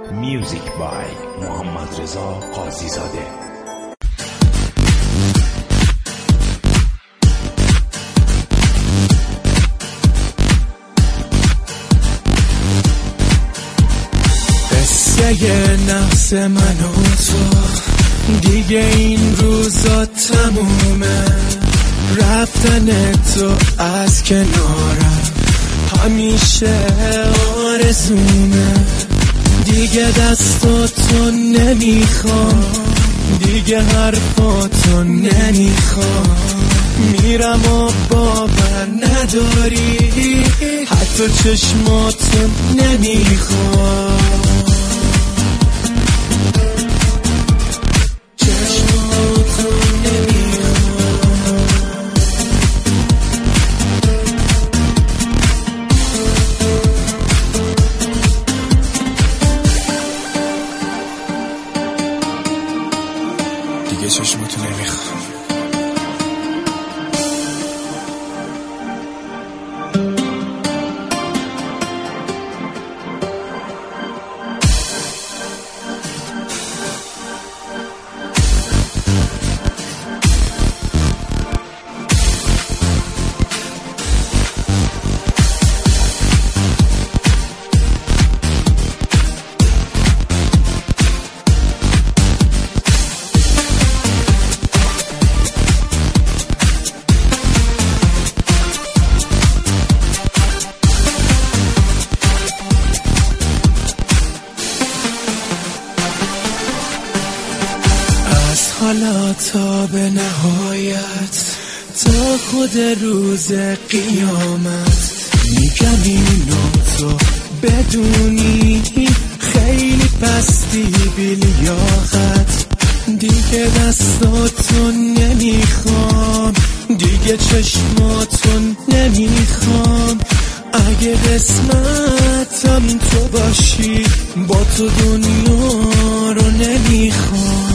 میوزیک بای محمد رضا قاضی زاده. قصه نفس من و تو دیگه این روزا تمومه، رفتن تو از کنارم همیشه آرزومه. دیگه دستاتو نمیخوام، دیگه حرفاتو نمیخوام، میرم و باور نداری، حتی چشماتو نمیخوام. دیگه چشماتو نمیخوام. حالا تا به نهایت، تا خود روز قیامت، میگم اینو تو بدونی، خیلی پستی بی لیاقت. دیگه دستاتو نمیخوام، دیگه چشماتو نمیخوام. اگه قسمتم تو باشی، با تو دنیا رو نمیخوام.